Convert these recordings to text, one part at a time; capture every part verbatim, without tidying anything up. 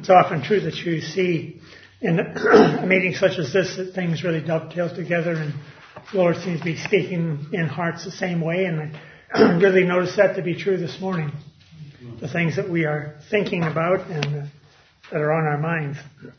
it's often true that you see in a meeting such as this that things really dovetail together, and the Lord seems to be speaking in hearts the same way, and I really noticed that to be true this morning. The things that we are thinking about and uh, that are on our minds.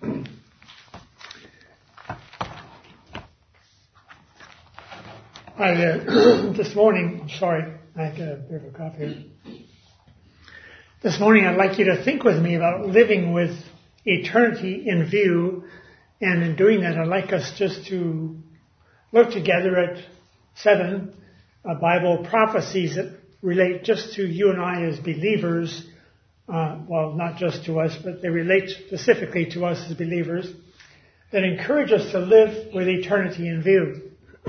I, uh, this morning, I'm sorry, I got a bit of a cough here. This morning I'd like you to think with me about living with eternity in view, and in doing that I'd like us just to look together at seven uh, Bible prophecies that relate just to you and I as believers, uh, well, not just to us, but they relate specifically to us as believers, that encourage us to live with eternity in view.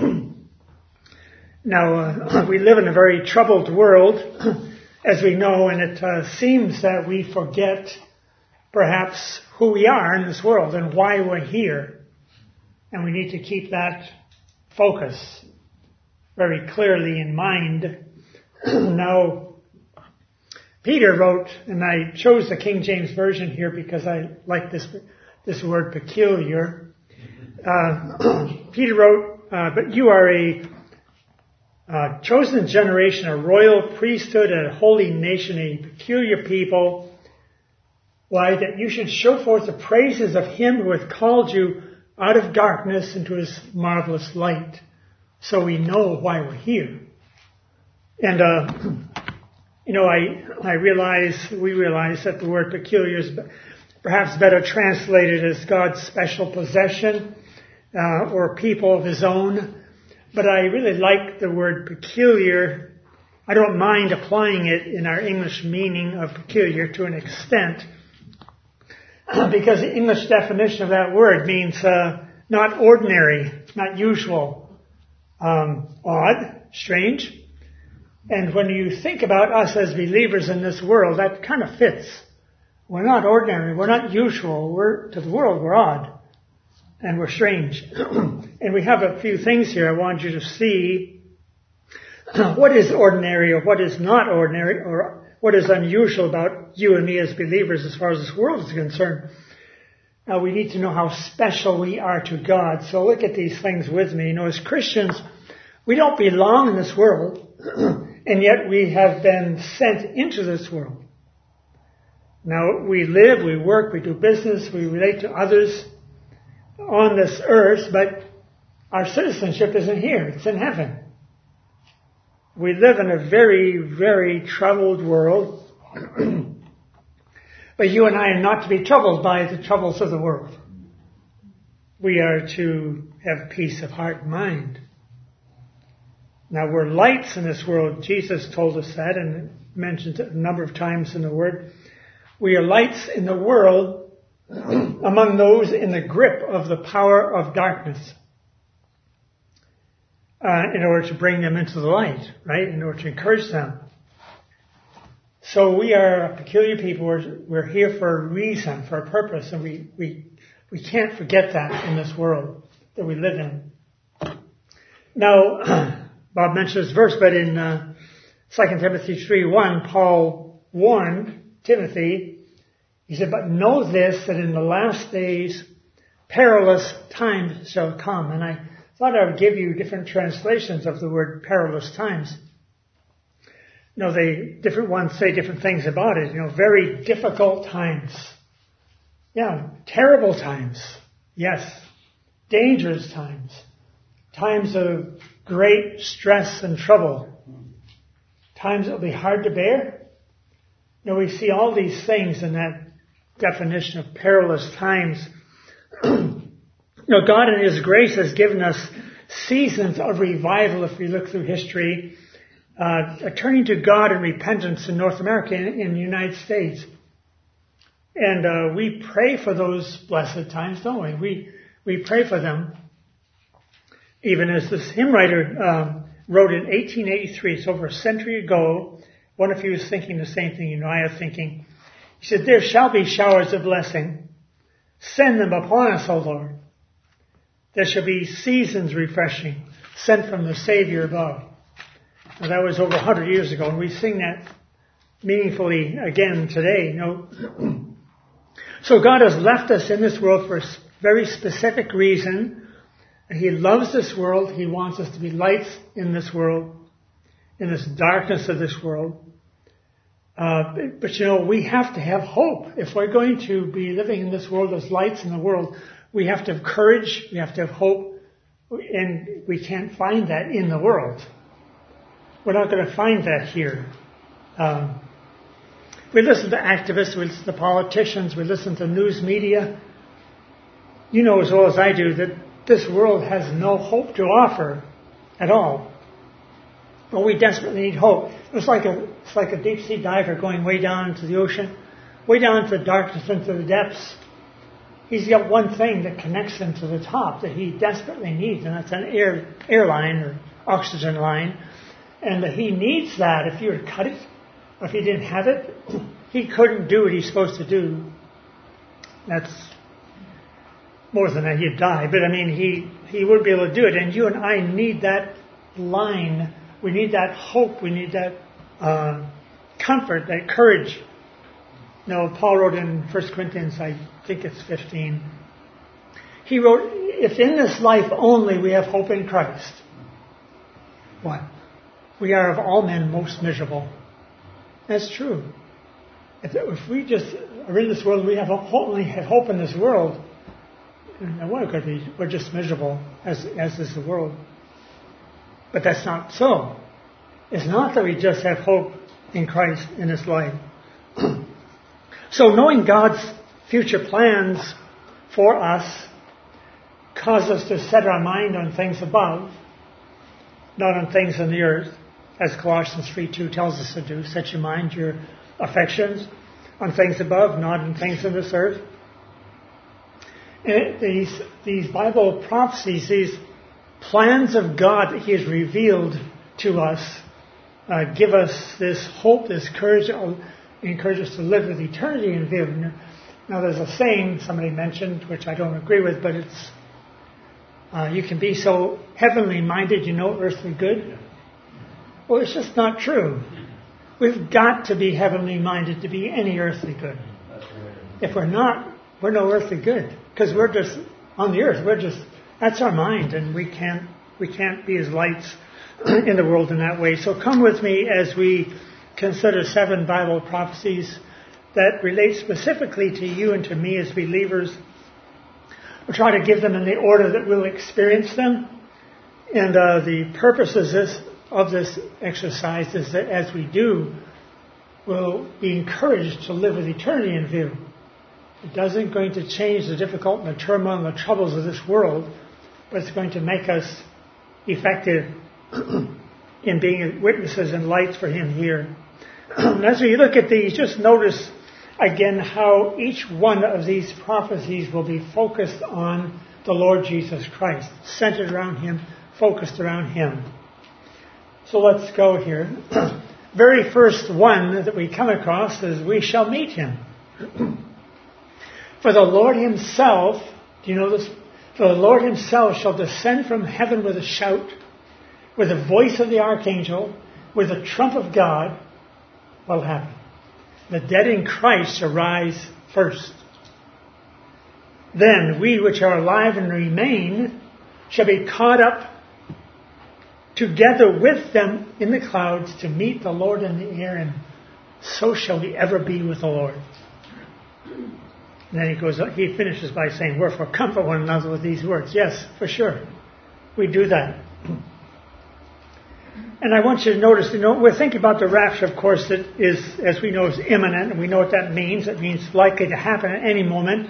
Now, uh, we live in a very troubled world, as we know, and it uh, seems that we forget perhaps who we are in this world and why we're here. And we need to keep that focus very clearly in mind. Now, Peter wrote, and I chose the King James Version here because I like this this word peculiar. Uh, Peter wrote, uh, but you are a uh, chosen generation, a royal priesthood, a holy nation, a peculiar people. Why? That you should show forth the praises of him who hath called you out of darkness into his marvelous light. So we know why we're here. And, uh, you know, I, I realize, we realize that the word peculiar is perhaps better translated as God's special possession, uh, or people of his own. But I really like the word peculiar. I don't mind applying it in our English meaning of peculiar to an extent, because the English definition of that word means, uh, not ordinary, not usual, um, odd, strange. And when you think about us as believers in this world, that kind of fits. We're not ordinary. We're not usual. We're, to the world, we're odd. And we're strange. And we have a few things here I want you to see. What is ordinary or what is not ordinary, or what is unusual about you and me as believers as far as this world is concerned. Now, we need to know how special we are to God. So look at these things with me. You know, as Christians, we don't belong in this world. And yet we have been sent into this world. Now, we live, we work, we do business, we relate to others on this earth, but our citizenship isn't here. It's in heaven. We live in a very, very troubled world. But you and I are not to be troubled by the troubles of the world. We are to have peace of heart and mind. Now, we're lights in this world. Jesus told us that and mentioned it a number of times in the Word. We are lights in the world among those in the grip of the power of darkness, uh, in order to bring them into the light, right? In order to encourage them. So we are a peculiar people. We're, we're here for a reason, for a purpose, and we, we, we can't forget that in this world that we live in. Now, Bob mentioned this verse, but in uh, Second Timothy three one, Paul warned Timothy. He said, but know this, that in the last days perilous times shall come. And I thought I would give you different translations of the word perilous times. You know, they, different ones say different things about it. You know, very difficult times. Yeah, terrible times. Yes. Dangerous times. Times of great stress and trouble. Times that will be hard to bear. You know, we see all these things in that definition of perilous times. You know, God in his grace has given us seasons of revival if we look through history, uh, turning to God in repentance in North America and in the United States. And uh, we pray for those blessed times, don't we? We, we pray for them. Even as this hymn writer um, wrote in eighteen eighty-three, it's over a century ago, one of you was thinking the same thing you know I am thinking. He said, there shall be showers of blessing. Send them upon us, O Lord. There shall be seasons refreshing, sent from the Savior above. Now, that was over a hundred years ago, and we sing that meaningfully again today. You know, So God has left us in this world for a very specific reason. He loves this world. He wants us to be lights in this world, in this darkness of this world. Uh, but, but you know, we have to have hope. If we're going to be living in this world as lights in the world, we have to have courage. We have to have hope. And we can't find that in the world. We're not going to find that here. Um, we listen to activists, we listen to politicians, we listen to news media. You know as well as I do that this world has no hope to offer at all. But we desperately need hope. It's like a it's like a deep sea diver going way down into the ocean, way down into the darkness, into the depths. He's got one thing that connects him to the top that he desperately needs, and that's an air airline or oxygen line. And he needs that. If you were to cut it, or if he didn't have it, he couldn't do what he's supposed to do. That's more than that, he'd die. But I mean, he, he would be able to do it. And you and I need that line. We need that hope. We need that uh, comfort, that courage. You know, Paul wrote in First Corinthians, I think it's fifteen. He wrote, if in this life only we have hope in Christ, what? We are of all men most miserable. That's true. If, if we just are in this world, we have only have hope in this world, and what could be? We're just miserable, as as is the world. But that's not so. It's not that we just have hope in Christ in this life. So knowing God's future plans for us causes us to set our mind on things above, not on things on the earth, as Colossians three two tells us to do. Set your mind, your affections on things above, not on things on this earth. And these, these Bible prophecies, these plans of God that He has revealed to us, uh, give us this hope, this courage, encourage us to live with eternity in view. Now there's a saying somebody mentioned, which I don't agree with, but it's, uh, you can be so heavenly minded you know earthly good. Well, it's just not true. We've got to be heavenly minded to be any earthly good. If we're not, we're no earthly good. Because we're just on the earth. We're just, that's our mind, and we can't, we can't be as lights in the world in that way. So come with me as we consider seven Bible prophecies that relate specifically to you and to me as believers. We'll try to give them in the order that we'll experience them. And uh, the purpose is this, of this exercise is that as we do, we'll be encouraged to live with eternity in view. It doesn't going to change the difficult and the turmoil and the troubles of this world, but it's going to make us effective in being witnesses and lights for Him here. As we look at these, just notice again how each one of these prophecies will be focused on the Lord Jesus Christ, centered around Him, focused around Him. So let's go here. Very first one that we come across is we shall meet Him. For the Lord Himself, do you know this? For the Lord Himself shall descend from heaven with a shout, with the voice of the archangel, with the trump of God. What will happen? The dead in Christ shall rise first. Then we which are alive and remain shall be caught up together with them in the clouds to meet the Lord in the air, and so shall we ever be with the Lord. And then he goes, he finishes by saying, wherefore comfort one another with these words. Yes, for sure. We do that. And I want you to notice, you know, we're thinking about the rapture, of course, that is, as we know, is imminent, and we know what that means. It means likely to happen at any moment.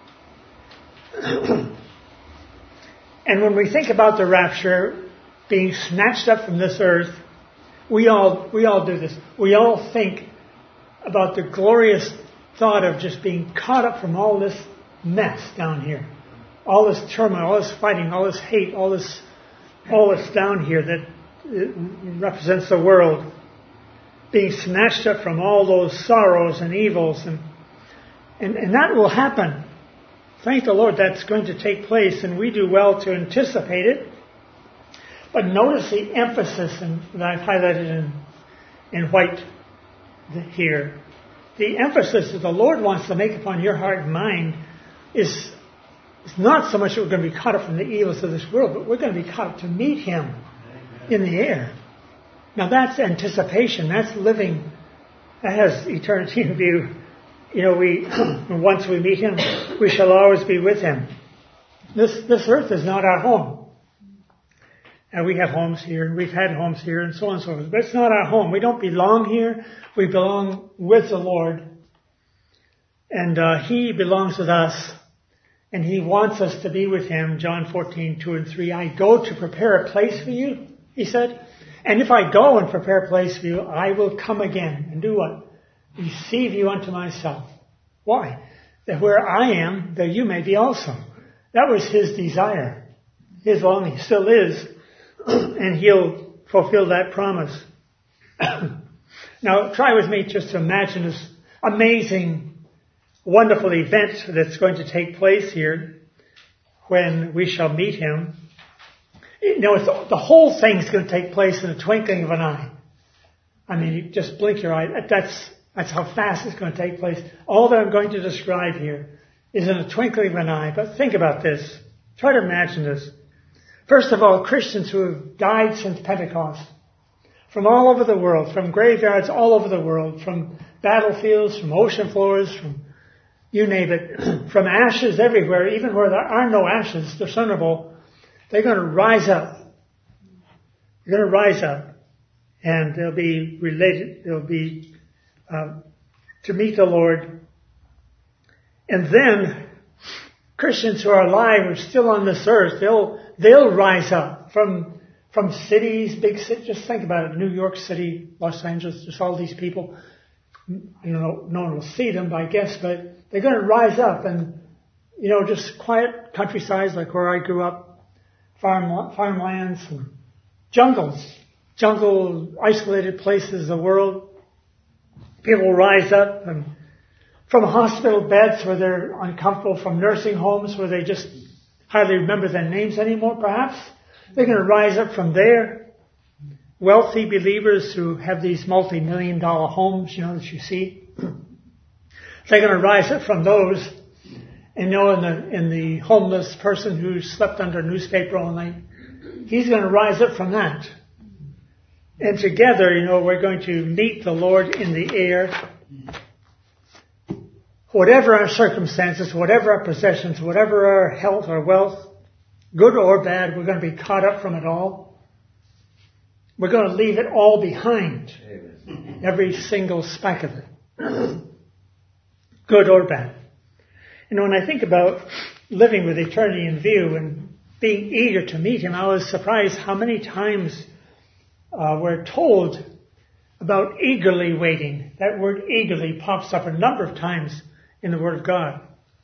And when we think about the rapture being snatched up from this earth, we all we all do this. We all think about the glorious thought of just being caught up from all this mess down here, all this turmoil, all this fighting, all this hate, all this, all this down here that represents the world, being snatched up from all those sorrows and evils, and and, and that will happen. Thank the Lord, that's going to take place, and we do well to anticipate it. But notice the emphasis in, that I've highlighted in in white here. the emphasis that the Lord wants to make upon your heart and mind is, is not so much that we're going to be caught up from the evils of this world, but we're going to be caught up to meet Him in the air. Now that's anticipation. That's living. That has eternity in view. You know, we once we meet Him, we shall always be with Him. This this earth is not our home. And we have homes here, and we've had homes here, and so on and so forth. But it's not our home. We don't belong here. We belong with the Lord. And uh, He belongs with us. And He wants us to be with Him. John fourteen, two and three. I go to prepare a place for you, He said. And if I go and prepare a place for you, I will come again and do what? Receive you unto myself. Why? That where I am, there you may be also. That was His desire. His longing still is. And He'll fulfill that promise. Now, try with me just to imagine this amazing, wonderful event that's going to take place here when we shall meet Him. You know, it's, the whole thing's going to take place in the twinkling of an eye. I mean, you just blink your eye. That's, that's how fast it's going to take place. All that I'm going to describe here is in a twinkling of an eye. But think about this. Try to imagine this. First of all, Christians who have died since Pentecost, from all over the world, from graveyards all over the world, from battlefields, from ocean floors, from you name it, from ashes everywhere, even where there are no ashes discernible, they're going to rise up. They're going to rise up, and they'll be related, they'll be uh, to meet the Lord. And then Christians who are alive, are still on this earth, they'll they'll rise up from from cities, big cities. Just think about it: New York City, Los Angeles. Just all these people. I don't know, no one will see them, I guess, but they're going to rise up, and you know, just quiet countrysides like where I grew up, farm farmlands, and jungles, jungle isolated places of the world. People will rise up and. From hospital beds where they're uncomfortable, from nursing homes where they just hardly remember their names anymore, perhaps. They're going to rise up from there. Wealthy believers who have these multi-million dollar homes, you know, that you see. They're going to rise up from those. And you know, in the, in the homeless person who slept under a newspaper all night, he's going to rise up from that. And together, you know, we're going to meet the Lord in the air. Whatever our circumstances, whatever our possessions, whatever our health or wealth, good or bad, we're going to be caught up from it all. We're going to leave it all behind. Amen. Every single speck of it. Good or bad. You know, when I think about living with eternity in view and being eager to meet Him, I was surprised how many times uh, we're told about eagerly waiting. That word eagerly pops up a number of times in the Word of God,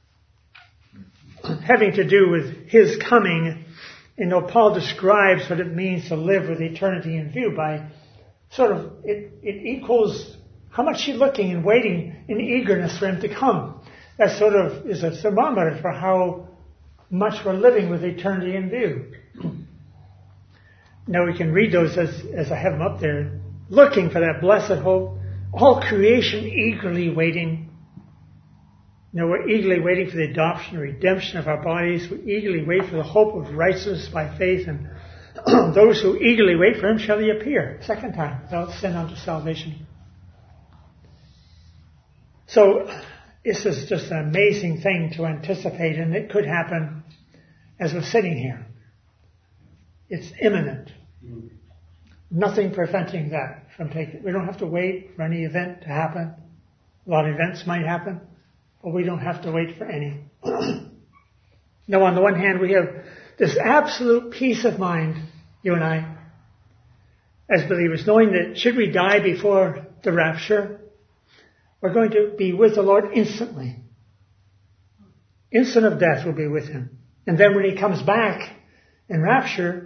having to do with His coming. You know, Paul describes what it means to live with eternity in view by sort of, it, it equals how much you're looking and waiting in eagerness for Him to come. That sort of is a thermometer for how much we're living with eternity in view. Now we can read those as, as I have them up there, looking for that blessed hope, all creation eagerly waiting. You know, we're eagerly waiting for the adoption and redemption of our bodies. We eagerly wait for the hope of righteousness by faith. And those who eagerly wait for Him shall He appear, second time, without sin unto salvation. So, this is just an amazing thing to anticipate, and it could happen as we're sitting here. It's imminent. Nothing preventing that from taking. We don't have to wait for any event to happen. A lot of events might happen. But we don't have to wait for any. Now, on the one hand, we have this absolute peace of mind, you and I, as believers, knowing that should we die before the rapture, we're going to be with the Lord instantly. Instant of death we'll be with Him. And then when He comes back in rapture,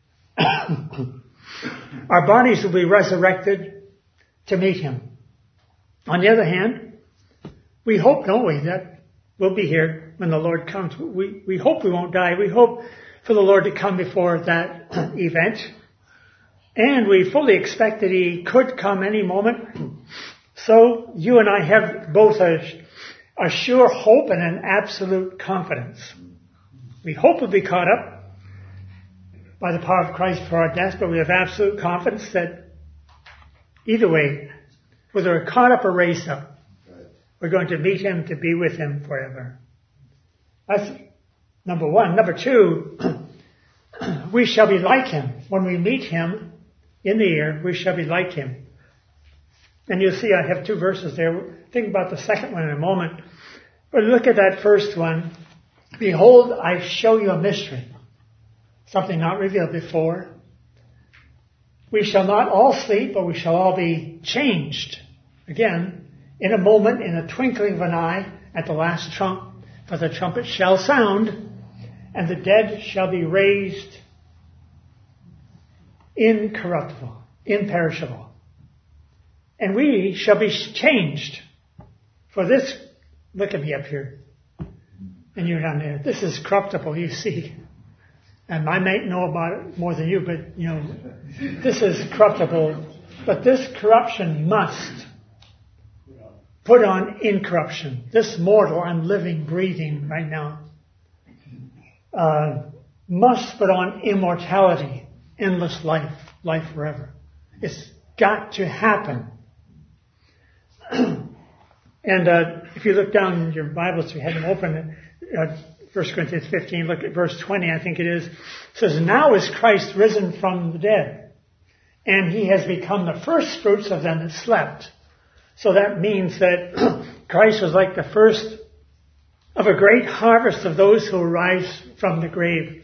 our bodies will be resurrected to meet Him. On the other hand, we hope, don't we, that we'll be here when the Lord comes. We, we hope we won't die. We hope for the Lord to come before that event. And we fully expect that He could come any moment. So you and I have both a, a sure hope and an absolute confidence. We hope we'll be caught up by the power of Christ for our death, but we have absolute confidence that either way, whether we're caught up or raised up, we're going to meet him to be with him forever. That's number one. Number two, we shall be like him. When we meet him in the air, we shall be like him. And you'll see I have two verses there. Think about the second one in a moment. But look at that first one. Behold, I show you a mystery, something not revealed before. We shall not all sleep, but we shall all be changed. Again, in a moment, in a twinkling of an eye, at the last trump, for the trumpet shall sound, and the dead shall be raised incorruptible, imperishable. And we shall be changed. For this, look at me up here, and you're down there. This is corruptible, you see. And I might know about it more than you, but, you know, this is corruptible. But this corruption must put on incorruption. This mortal, I'm living, breathing right now, uh, must put on immortality, endless life, life forever. It's got to happen. And uh, if you look down in your Bibles, we had them open, uh, First Corinthians fifteen, look at verse twenty, I think it is. It says, now is Christ risen from the dead, and he has become the first fruits of them that slept. So that means that Christ was like the first of a great harvest of those who arise from the grave.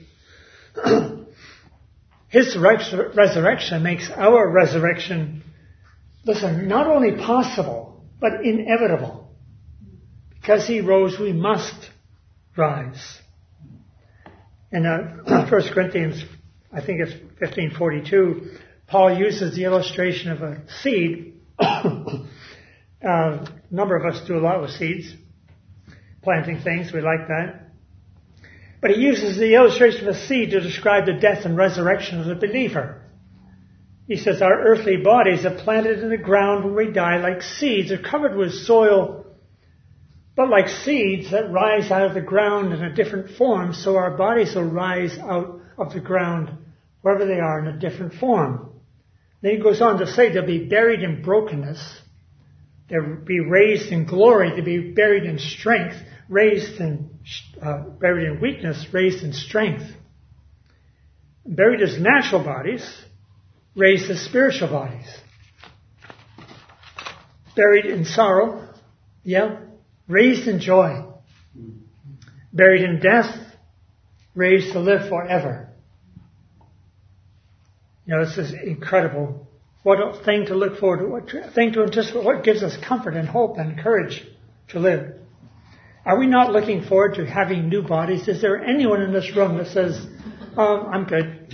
His resurrection makes our resurrection, listen, not only possible, but inevitable. Because he rose, we must rise. In uh, First Corinthians, I think it's fifteen forty-two, Paul uses the illustration of a seed. A number of us do a lot with seeds, planting things, we like that. But he uses the illustration of a seed to describe the death and resurrection of the believer. He says our earthly bodies are planted in the ground when we die like seeds, are covered with soil, but like seeds that rise out of the ground in a different form, so our bodies will rise out of the ground wherever they are in a different form. Then he goes on to say they'll be buried in brokenness. They'll be raised in glory. They'll be buried in strength, raised in, uh, buried in weakness, raised in strength. Buried as natural bodies, raised as spiritual bodies. Buried in sorrow, yeah, raised in joy. Buried in death, raised to live forever. You know, this is incredible. What a thing to look forward to, what thing to anticipate, what gives us comfort and hope and courage to live. Are we not looking forward to having new bodies? Is there anyone in this room that says, oh, I'm good?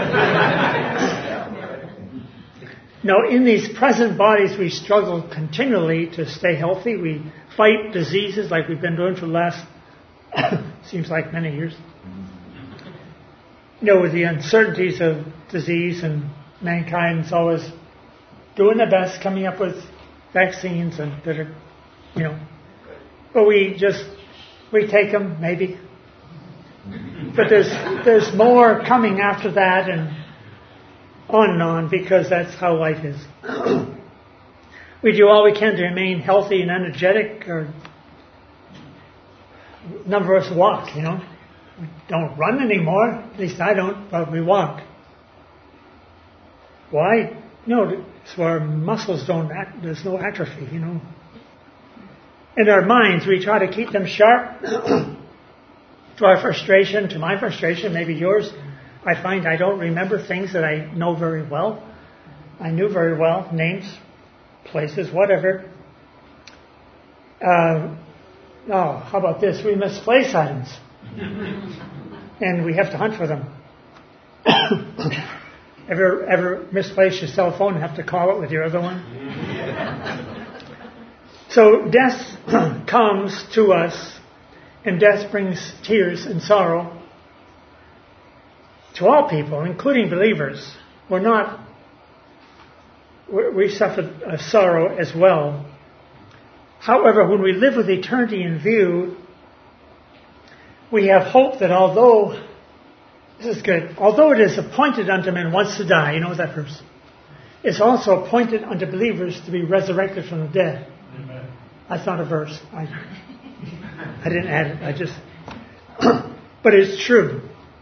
No, in these present bodies we struggle continually to stay healthy. We fight diseases like we've been doing for the last, seems like many years. You know, with the uncertainties of disease, and mankind's always doing their best, coming up with vaccines and that are, you know, but we just, we take them, maybe. But there's, there's more coming after that, and on and on, because that's how life is. We do all we can to remain healthy and energetic, or a number of us walk, you know. We don't run anymore, at least I don't, but we walk. Why? No, so our muscles don't act, there's no atrophy, you know. In our minds, we try to keep them sharp. To our frustration, to my frustration, maybe yours, I find I don't remember things that I know very well. I knew very well, names, places, whatever. Uh, oh, how about this? We misplace items. And we have to hunt for them. Ever ever misplace your cell phone and have to call it with your other one? So death comes to us, and death brings tears and sorrow to all people, including believers. We're not, we suffer a sorrow as well, However, when we live with eternity in view, we have hope that although, this is good, although it is appointed unto men once to die, you know that verse, it's also appointed unto believers to be resurrected from the dead. Amen. That's not a verse. I, I didn't add it. I just, but it's true.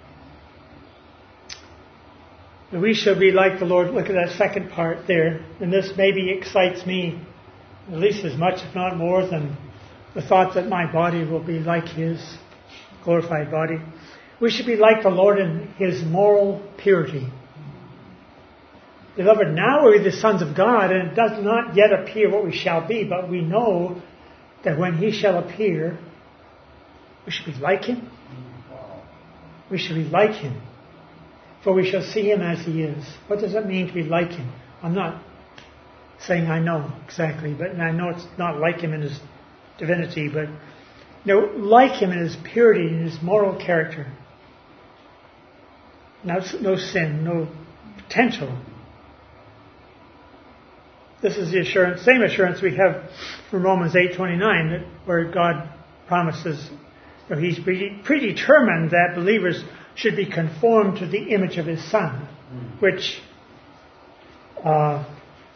We shall be like the Lord. Look at that second part there. And this maybe excites me at least as much, if not more, than the thought that my body will be like His glorified body. We should be like the Lord in His moral purity. Beloved, now we're the sons of God, and it does not yet appear what we shall be, but we know that when He shall appear, we should be like Him. We should be like Him. For we shall see Him as He is. What does it mean to be like Him? I'm not saying I know exactly, but I know it's not like Him in His divinity, but no, like Him in His purity, in His moral character. No, no sin, no potential. This is the assurance, same assurance we have from Romans eight twenty-nine, that where God promises, you know, He's predetermined that believers should be conformed to the image of His Son, which uh,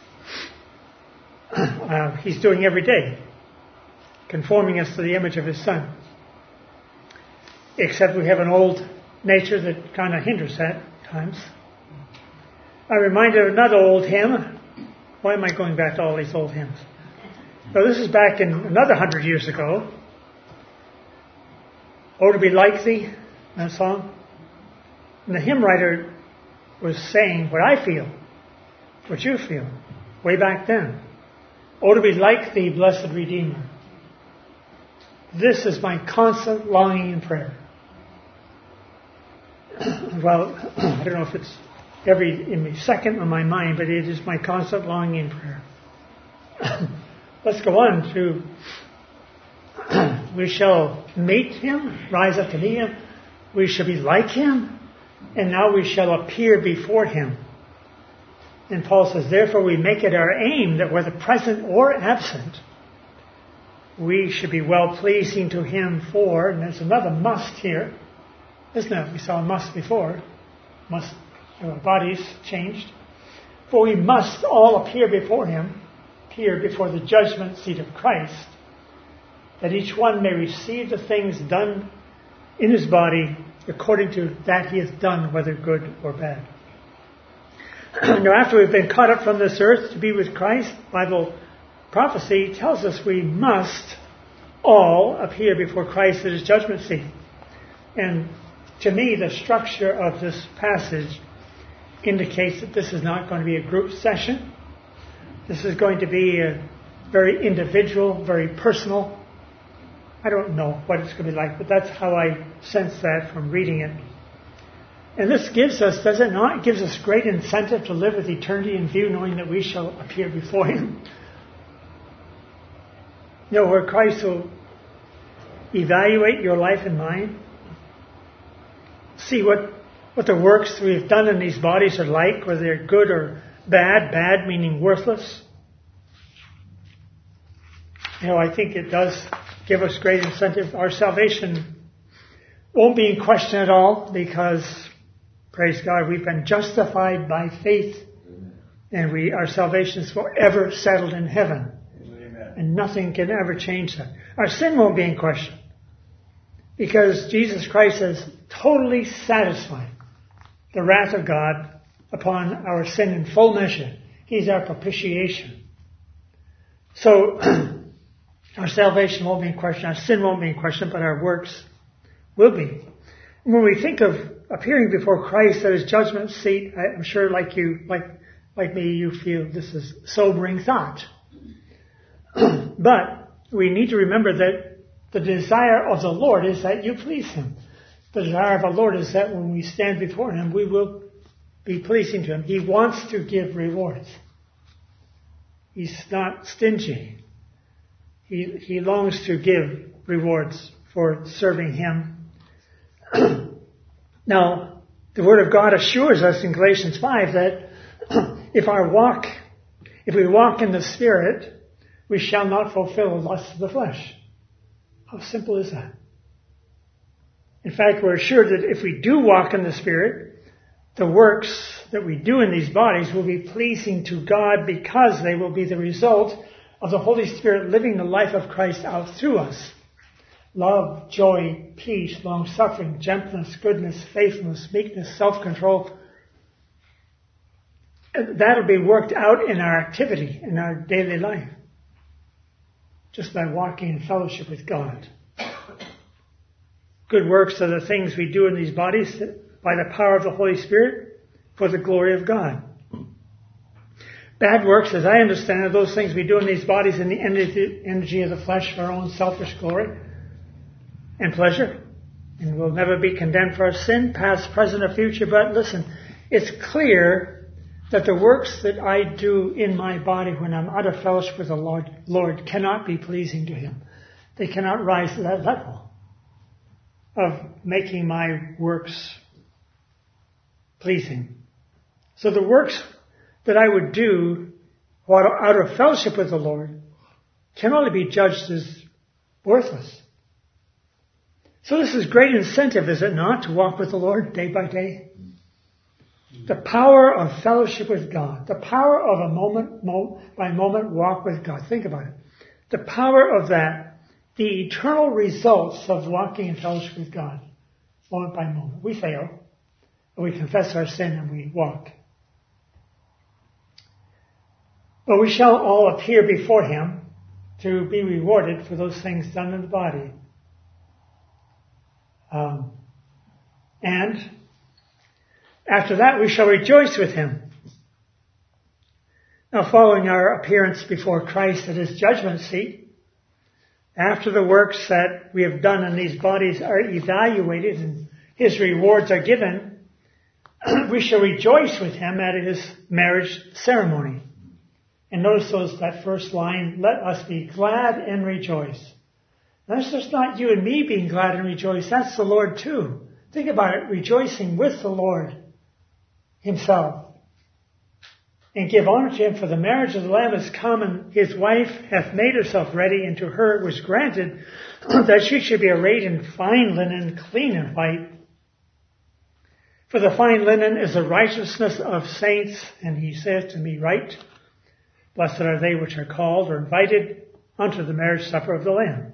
uh, He's doing every day, conforming us to the image of His Son. Except we have an old nature that kind of hinders that at times. I'm reminded of another old hymn. Why am I going back to all these old hymns? So this is back in another hundred years ago. Oh, to be like Thee, that song. And the hymn writer was saying what I feel, what you feel, way back then. Oh, to be like Thee, blessed Redeemer. This is my constant longing and prayer. Well, I don't know if it's every in my second on my mind, but it is my constant longing and prayer. Let's go on to, we shall meet Him, rise up to meet Him. We shall be like Him, and now we shall appear before Him. And Paul says, therefore we make it our aim that whether present or absent, we should be well pleasing to Him for, and there's another must here, isn't it? We saw a must before. Must, our bodies changed. For we must all appear before Him, appear before the judgment seat of Christ, that each one may receive the things done in his body according to that he has done, whether good or bad. Now, after we've been caught up from this earth to be with Christ, Bible prophecy tells us we must all appear before Christ at His judgment seat. And to me, the structure of this passage indicates that this is not going to be a group session. This is going to be a very individual, very personal. I don't know what it's going to be like, but that's how I sense that from reading it. And this gives us, does it not, it gives us great incentive to live with eternity in view, knowing that we shall appear before Him. You know, where Christ will evaluate your life and mine, see what, what the works we've done in these bodies are like, whether they're good or bad, bad meaning worthless. You know, I think it does give us great incentive. Our salvation won't be in question at all because, praise God, we've been justified by faith, and we our salvation is forever settled in heaven. Amen. And nothing can ever change that. Our sin won't be in question because Jesus Christ has totally satisfied the wrath of God upon our sin in full measure. He's our propitiation. So our salvation won't be in question, our sin won't be in question, but our works will be. When we think of appearing before Christ at His judgment seat, I'm sure like you, like like me, you feel this is sobering thought. But we need to remember that the desire of the Lord is that you please Him. The desire of the Lord is that when we stand before Him, we will be pleasing to Him. He wants to give rewards. He's not stingy. He, he longs to give rewards for serving Him. Now, the Word of God assures us in Galatians five that if our walk, if we walk in the Spirit, we shall not fulfill the lusts of the flesh. How simple is that? In fact, we're assured that if we do walk in the Spirit, the works that we do in these bodies will be pleasing to God because they will be the result of the Holy Spirit living the life of Christ out through us. Love, joy, peace, long-suffering, gentleness, goodness, faithfulness, meekness, self-control. That'll be worked out in our activity, in our daily life, just by walking in fellowship with God. Good works are the things we do in these bodies by the power of the Holy Spirit for the glory of God. Bad works, as I understand it, are those things we do in these bodies in the energy of the flesh for our own selfish glory and pleasure. And we'll never be condemned for our sin, past, present, or future. But listen, it's clear that the works that I do in my body when I'm out of fellowship with the Lord, Lord cannot be pleasing to Him. They cannot rise to that level of making my works pleasing. So the works that I would do while out of fellowship with the Lord can only be judged as worthless. So this is great incentive, is it not, to walk with the Lord day by day? The power of fellowship with God. The power of a moment mo- by moment walk with God. Think about it. The power of that. The eternal results of walking in fellowship with God, moment by moment. We fail, and we confess our sin, and we walk. But we shall all appear before Him to be rewarded for those things done in the body. Um, and after that, we shall rejoice with Him. Now, following our appearance before Christ at His judgment seat, after the works that we have done in these bodies are evaluated and His rewards are given, we shall rejoice with Him at His marriage ceremony. And notice those, that first line, let us be glad and rejoice. That's just not you and me being glad and rejoice. That's the Lord too. Think about it, rejoicing with the Lord Himself. And give honor to Him, for the marriage of the Lamb is come, and His wife hath made herself ready, and to her it was granted that she should be arrayed in fine linen, clean and white. For the fine linen is the righteousness of saints, and He saith to me, Right, blessed are they which are called or invited unto the marriage supper of the Lamb.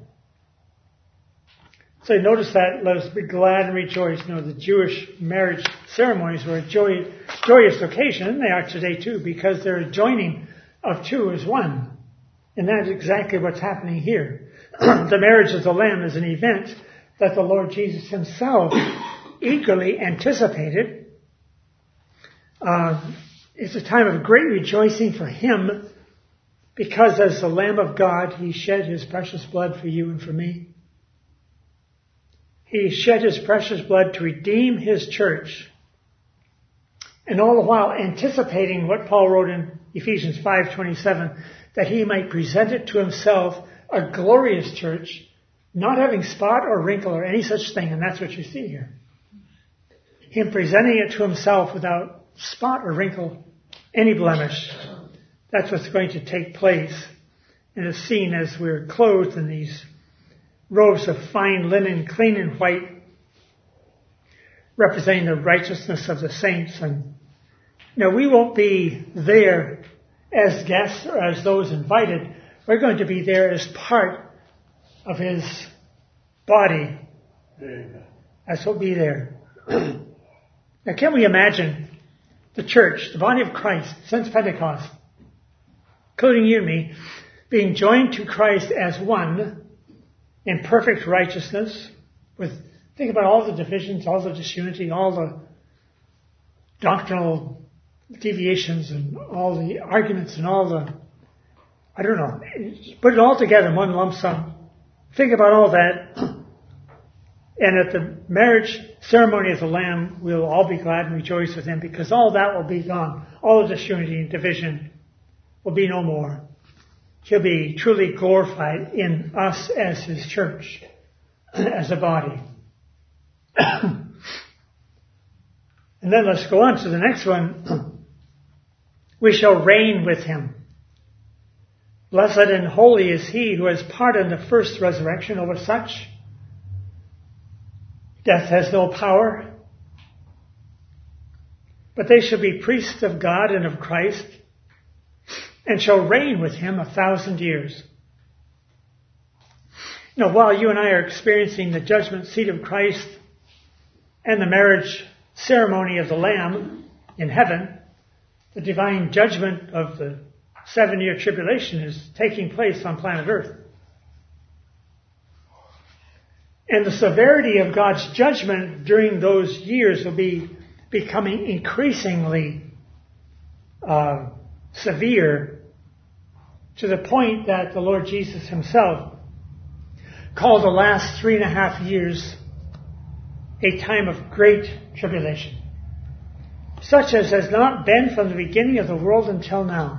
So notice that, let us be glad and rejoice. You know, the Jewish marriage ceremonies were a joy, joyous occasion, and they are today too, because they're a joining of two as one. And that's exactly what's happening here. The marriage of the Lamb is an event that the Lord Jesus Himself eagerly anticipated. Uh, it's a time of great rejoicing for Him, because as the Lamb of God, He shed His precious blood for you and for me. He shed His precious blood to redeem His church. And all the while anticipating what Paul wrote in Ephesians five twenty-seven, that He might present it to Himself a glorious church, not having spot or wrinkle or any such thing. And that's what you see here. Him presenting it to Himself without spot or wrinkle, any blemish. That's what's going to take place. And it's seen as we're clothed in these robes of fine linen, clean and white, representing the righteousness of the saints. And you know, we won't be there as guests or as those invited. We're going to be there as part of His body. That's what will be there. Now, can we imagine the church, the body of Christ, since Pentecost, including you and me, being joined to Christ as one in perfect righteousness, with, think about all the divisions, all the disunity, all the doctrinal deviations and all the arguments and all the, I don't know, put it all together in one lump sum. Think about all that. And at the marriage ceremony of the Lamb, we'll all be glad and rejoice with Him, because all that will be gone. All the disunity and division will be no more. He'll be truly glorified in us as His church, as a body. And then let's go on to the next one. We shall reign with Him. Blessed and holy is he who has part in the first resurrection. Over such, death has no power, but they shall be priests of God and of Christ, and shall reign with him a thousand years. Now, while you and I are experiencing the judgment seat of Christ and the marriage ceremony of the Lamb in heaven, the divine judgment of the seven-year tribulation is taking place on planet Earth. And the severity of God's judgment during those years will be becoming increasingly uh, severe, to the point that the Lord Jesus himself called the last three and a half years a time of great tribulation, such as has not been from the beginning of the world until now.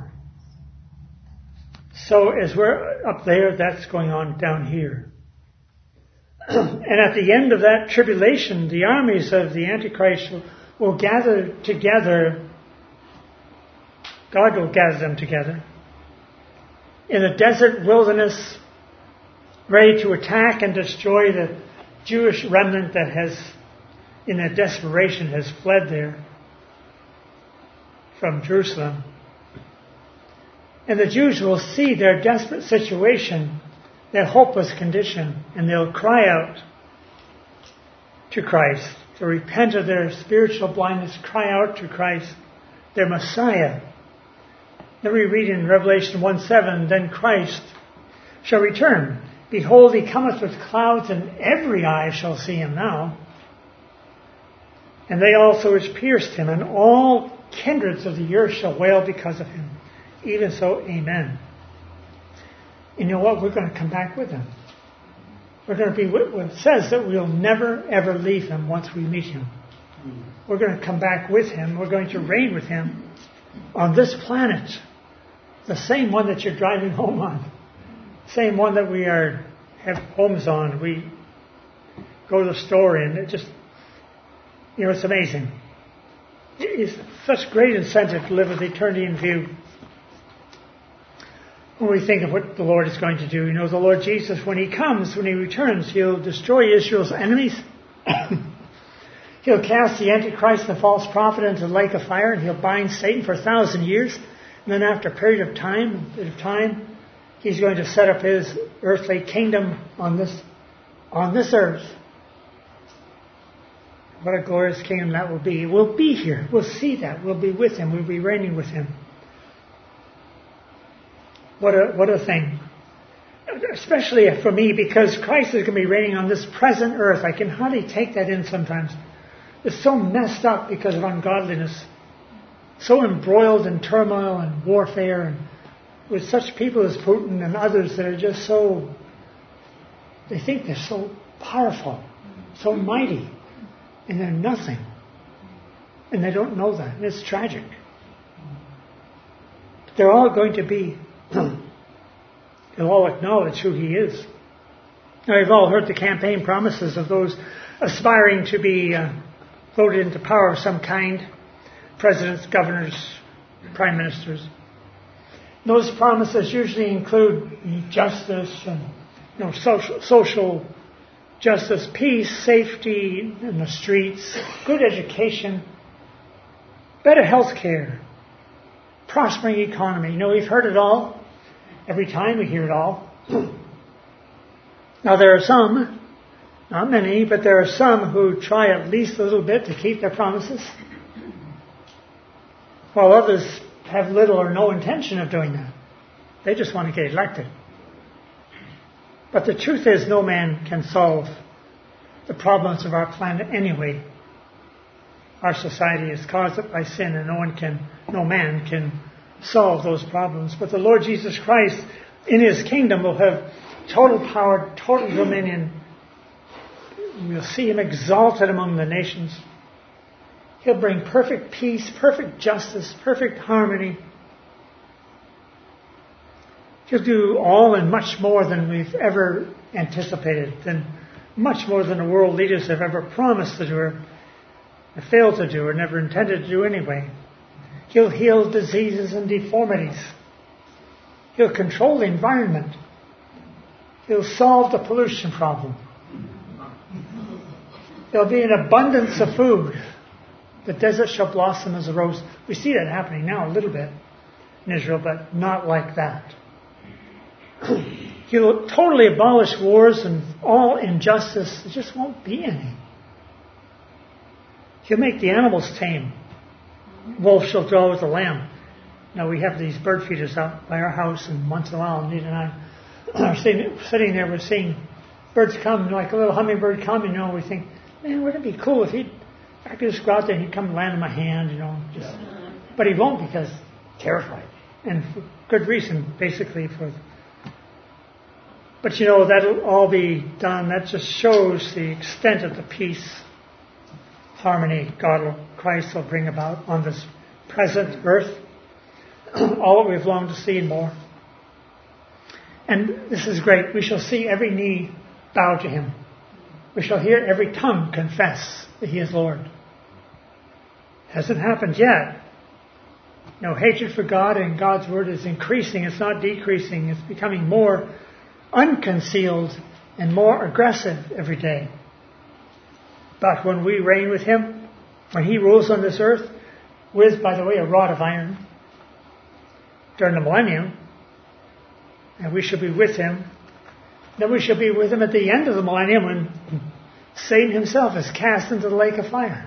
So as we're up there, that's going on down here. And at the end of that tribulation, the armies of the Antichrist will, will gather together. God will gather them together in the desert wilderness, ready to attack and destroy the Jewish remnant that has, in their desperation, has fled there from Jerusalem. And the Jews will see their desperate situation, their hopeless condition, and they'll cry out to Christ, to repent of their spiritual blindness, cry out to Christ, their Messiah. Then we read in Revelation one seven, then Christ shall return. Behold, he cometh with clouds, and every eye shall see him now. And they also which pierced him, and all kindreds of the earth shall wail because of him. Even so, amen. You know what? We're going to come back with him. We're going to be with him. It says that we'll never, ever leave him once we meet him. We're going to come back with him. We're going to reign with him on this planet. The same one that you're driving home on. Same one that we are have homes on. We go to the store in. It just, you know, it's amazing. It's such great incentive to live with eternity in view. When we think of what the Lord is going to do, you know, the Lord Jesus, when he comes, when he returns, he'll destroy Israel's enemies. He'll cast the Antichrist and the false prophet into the lake of fire, and he'll bind Satan for a thousand years. And then after a period of time, a bit of time, he's going to set up his earthly kingdom on this, on this earth. What a glorious kingdom that will be. We'll be here. We'll see that. We'll be with him. We'll be reigning with him. What a what a thing. Especially for me, because Christ is going to be reigning on this present earth. I can hardly take that in sometimes. It's so messed up because of ungodliness. So embroiled in turmoil and warfare, and with such people as Putin and others that are just so, they think they're so powerful, so mighty, and they're nothing. And they don't know that. And it's tragic. They're all going to be they'll all acknowledge who he is. Now, you've all heard the campaign promises of those aspiring to be uh, voted into power of some kind. Presidents, governors, prime ministers. Those promises usually include justice and, you know, social, social justice, peace, safety in the streets, good education, better health care, prospering economy. You know, we've heard it all. Every time we hear it all. Now, there are some, not many, but there are some who try at least a little bit to keep their promises, while others have little or no intention of doing that. They just want to get elected. But the truth is, no man can solve the problems of our planet anyway. Our society is caused up by sin, and no one can, no man can solve those problems. But the Lord Jesus Christ, in his kingdom, will have total power, total dominion. We'll see him exalted among the nations. He'll bring perfect peace, perfect justice, perfect harmony. He'll do all and much more than we've ever anticipated, than much more than the world leaders have ever promised to do or failed to do or never intended to do anyway. He'll heal diseases and deformities. He'll control the environment. He'll solve the pollution problem. There'll be an abundance of food. The desert shall blossom as a rose. We see that happening now a little bit in Israel, but not like that. He'll totally abolish wars and all injustice. There just won't be any. He'll make the animals tame. Wolf shall dwell with the lamb. Now we have these bird feeders out by our house, and once in a while, Nita and I are sitting, sitting there, we're seeing birds come, like a little hummingbird come, you know, we think, man, wouldn't it be cool if he'd, I could just go out there and he'd come and land in my hand, you know, just, but he won't because he's terrified. And for good reason, basically, for, but you know, that'll all be done. That just shows the extent of the peace, harmony God will, Christ will bring about on this present earth. All that we've longed to see and more. And this is great. We shall see every knee bow to him. We shall hear every tongue confess that he is Lord. Hasn't happened yet. No, hatred for God and God's word is increasing. It's not decreasing. It's becoming more unconcealed and more aggressive every day. But when we reign with him, when he rules on this earth, with, by the way, a rod of iron, during the millennium, and we shall be with him, then we shall be with him at the end of the millennium when Satan himself is cast into the lake of fire.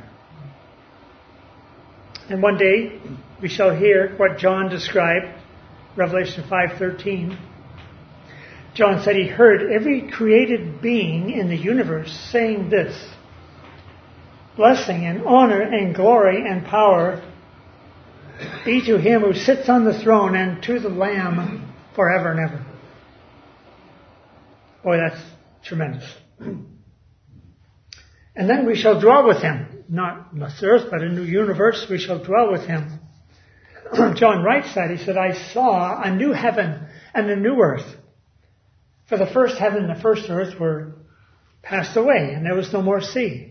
And one day we shall hear what John described, Revelation five thirteen. John said he heard every created being in the universe saying this: blessing and honor and glory and power be to him who sits on the throne and to the Lamb forever and ever. Boy, that's tremendous. And then we shall dwell with him. Not on this earth, but a new universe. We shall dwell with him. John writes that. He said, I saw a new heaven and a new earth. For the first heaven and the first earth were passed away, and there was no more sea.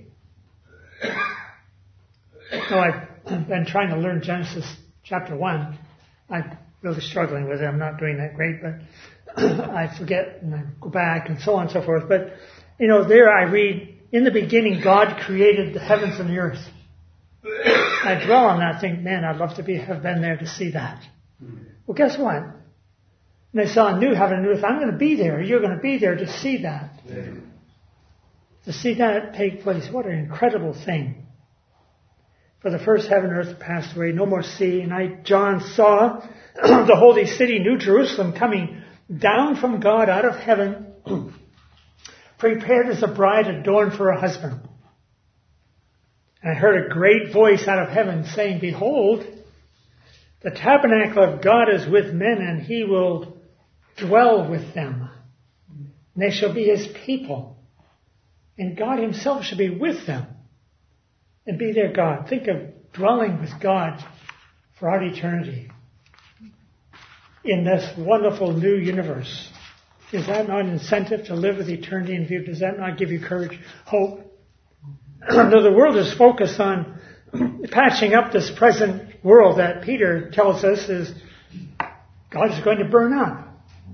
So I've been trying to learn Genesis chapter one. I'm really struggling with it. I'm not doing that great, but I forget and I go back and so on and so forth. But, you know, there I read, in the beginning God created the heavens and the earth. I dwell on that, think, man, I'd love to be have been there to see that. Well, guess what? And I saw a new heaven and new earth. I'm going to be there. You're going to be there to see that. Yeah. To see that take place. What an incredible thing. For the first heaven and earth passed away, no more sea. And I, John, saw the holy city, New Jerusalem, coming down from God out of heaven, prepared as a bride adorned for her husband. And I heard a great voice out of heaven saying, behold, the tabernacle of God is with men, and he will dwell with them. And they shall be his people. And God himself shall be with them and be their God. Think of dwelling with God throughout eternity in this wonderful new universe. Is that not an incentive to live with eternity in view? Does that not give you courage, hope? Though the world is focused on patching up this present world that Peter tells us is God is going to burn up.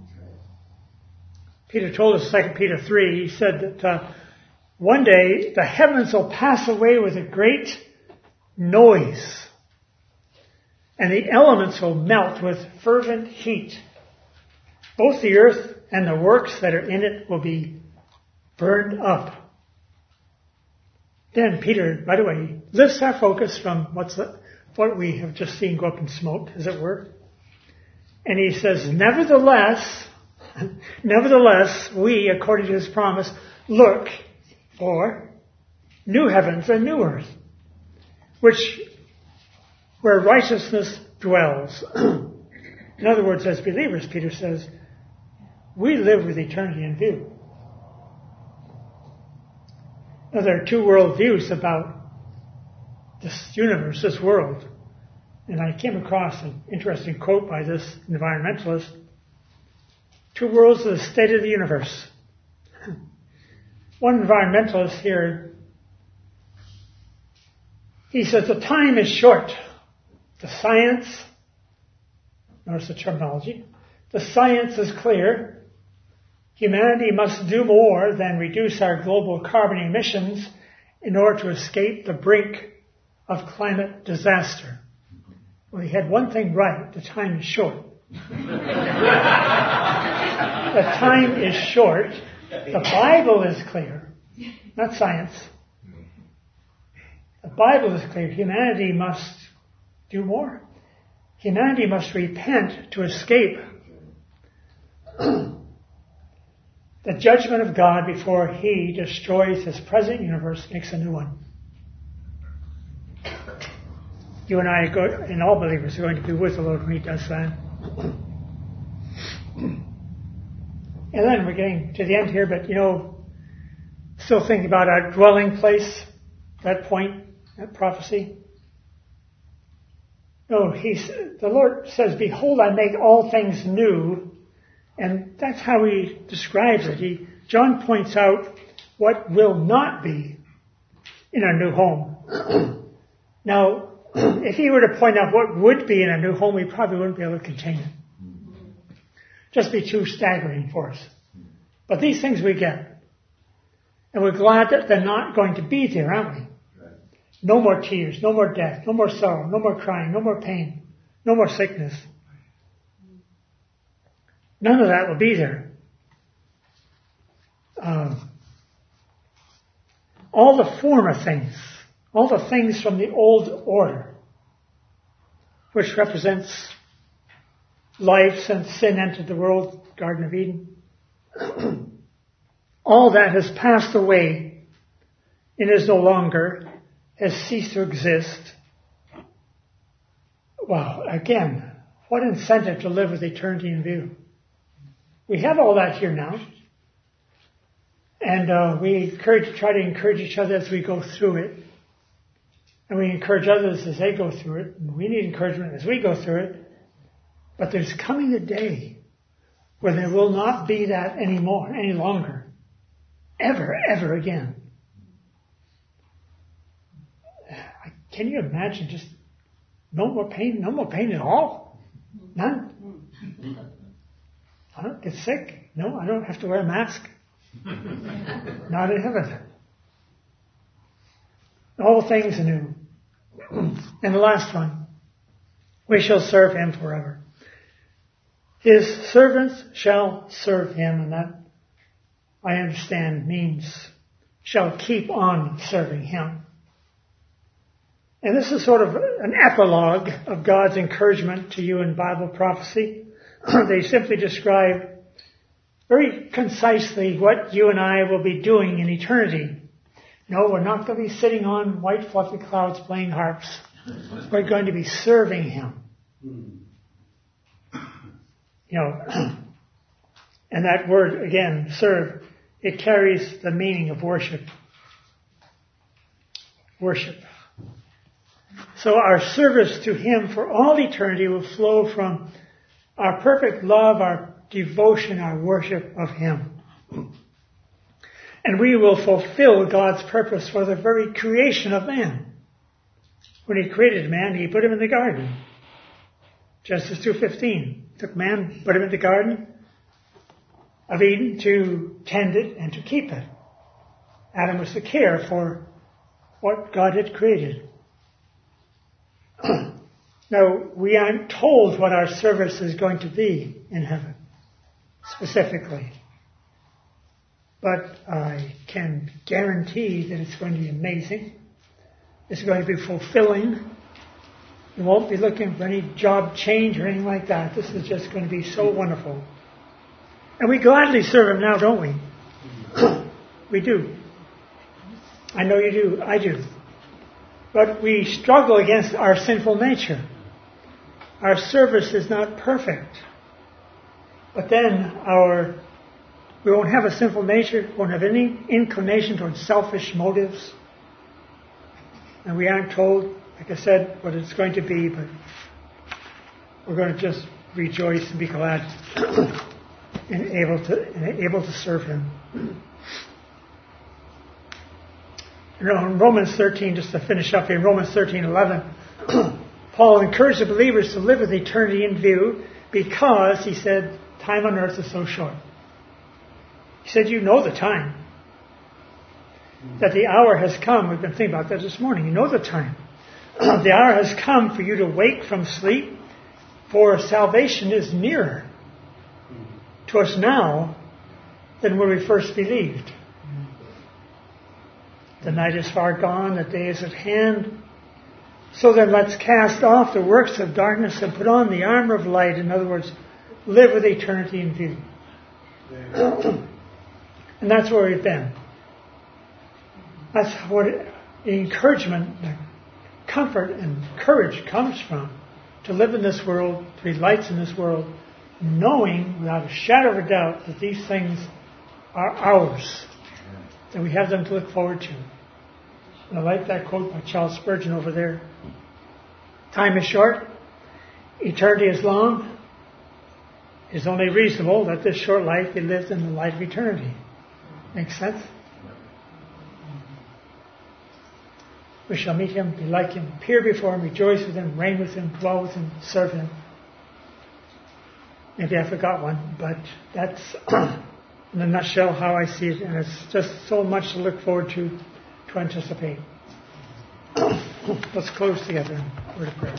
Peter told us, Second Peter three, he said that uh, one day the heavens will pass away with a great noise, and the elements will melt with fervent heat. Both the earth and the works that are in it will be burned up. Then Peter, by the way, lifts our focus from what's the, what we have just seen go up in smoke, as it were. And he says, nevertheless, nevertheless, we, according to his promise, look for new heavens and new earth, which, where righteousness dwells. In other words, as believers, Peter says, we live with eternity in view. Now, there are two world views about this universe, this world. And I came across an interesting quote by this environmentalist. Two worlds of the state of the universe. One environmentalist here, he says the time is short. The science, notice the terminology, The science is clear. Humanity must do more than reduce our global carbon emissions in order to escape the brink of climate disaster. Well, he had one thing right. The time is short. The time is short. The Bible is clear, not science. The Bible is clear. Humanity must do more. Humanity must repent to escape the judgment of God before He destroys His present universe, makes a new one. You and I, are go, and all believers, are going to be with the Lord when He does that. And then we're getting to the end here, but you know, still thinking about our dwelling place, that point, that prophecy. No, he's, the Lord says, behold, I make all things new. And that's how He describes it. He, John points out what will not be in our new home. Now, if he were to point out what would be in a new home, we probably wouldn't be able to contain it. Just be too staggering for us. But these things we get. And we're glad that they're not going to be there, aren't we? No more tears, no more death, no more sorrow, no more crying, no more pain, no more sickness. None of that will be there. Um, all the former things, all the things from the old order, which represents life since sin entered the world, Garden of Eden, all that has passed away and is no longer, has ceased to exist. Well, again, what incentive to live with eternity in view? We have all that here now. And uh, we encourage, try to encourage each other as we go through it. And we encourage others as they go through it. And we need encouragement as we go through it. But there's coming a day where there will not be that anymore, any longer. Ever, ever again. Can you imagine just no more pain, no more pain at all? None? I don't get sick. No, I don't have to wear a mask. Not in heaven. All things are new. And the last one, we shall serve Him forever. His servants shall serve Him, and that, I understand, means shall keep on serving Him. And this is sort of an epilogue of God's encouragement to you in Bible prophecy. They simply describe very concisely what you and I will be doing in eternity. No, we're not going to be sitting on white fluffy clouds playing harps. We're going to be serving Him. You know, and that word, again, serve, it carries the meaning of worship. Worship. So our service to Him for all eternity will flow from our perfect love, our devotion, our worship of Him. And we will fulfill God's purpose for the very creation of man. When He created man, He put him in the garden. Genesis two fifteen. Took man, put him in the garden of Eden to tend it and to keep it. Adam was to care for what God had created. Now, we aren't told what our service is going to be in heaven, specifically. But I can guarantee that it's going to be amazing. It's going to be fulfilling. You won't be looking for any job change or anything like that. This is just going to be so wonderful. And we gladly serve Him now, don't we? We do. I know you do. I do. But we struggle against our sinful nature. Our service is not perfect. But then our we won't have a sinful nature, won't have any inclination towards selfish motives. And we aren't told, like I said, what it's going to be, but we're going to just rejoice and be glad and able to and able to serve Him. You know, in Romans thirteen, just to finish up here, Romans thirteen eleven, Paul encouraged the believers to live with eternity in view, because, he said, time on earth is so short. He said, you know the time. That the hour has come. We've been thinking about that this morning. You know the time. The hour has come for you to wake from sleep, for salvation is nearer to us now than when we first believed. The night is far gone, the day is at hand. So then let's cast off the works of darkness and put on the armor of light. In other words, live with eternity in view. And that's where we've been. That's what the encouragement, the comfort and courage comes from. To live in this world, to be lights in this world, knowing without a shadow of a doubt that these things are ours. That we have them to look forward to. And I like that quote by Charles Spurgeon over there. Time is short, eternity is long. It is only reasonable that this short life be lived in the light of eternity. Makes sense? We shall meet him, be like him, appear before him, rejoice with him, reign with him, dwell with him, serve him. Maybe I forgot one, but that's in a nutshell how I see it, and it's just so much to look forward to, to anticipate. Let's close together in word of prayer.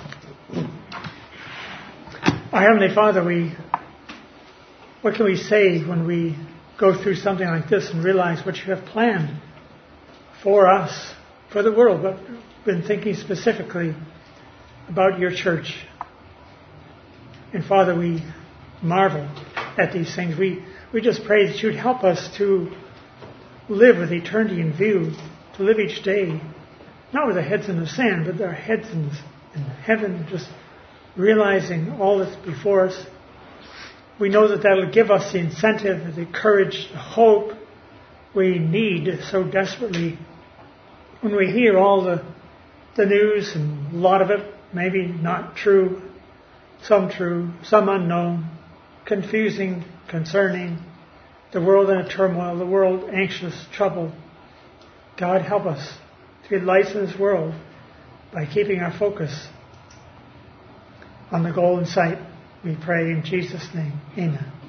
Our Heavenly Father, we, what can we say when we go through something like this and realize what you have planned for us, for the world, but been thinking specifically about your church. And Father, we marvel at these things. We we just pray that you'd help us to live with eternity in view, to live each day, not with our heads in the sand, but our heads in, in heaven, just realizing all that's before us. We know that that'll give us the incentive, the courage, the hope we need so desperately. When we hear all the, the news, and a lot of it maybe not true, some true, some unknown, confusing, concerning, the world in a turmoil, the world anxious, troubled. God, help us to be lights in this world by keeping our focus on the goal in sight. We pray in Jesus' name. Amen.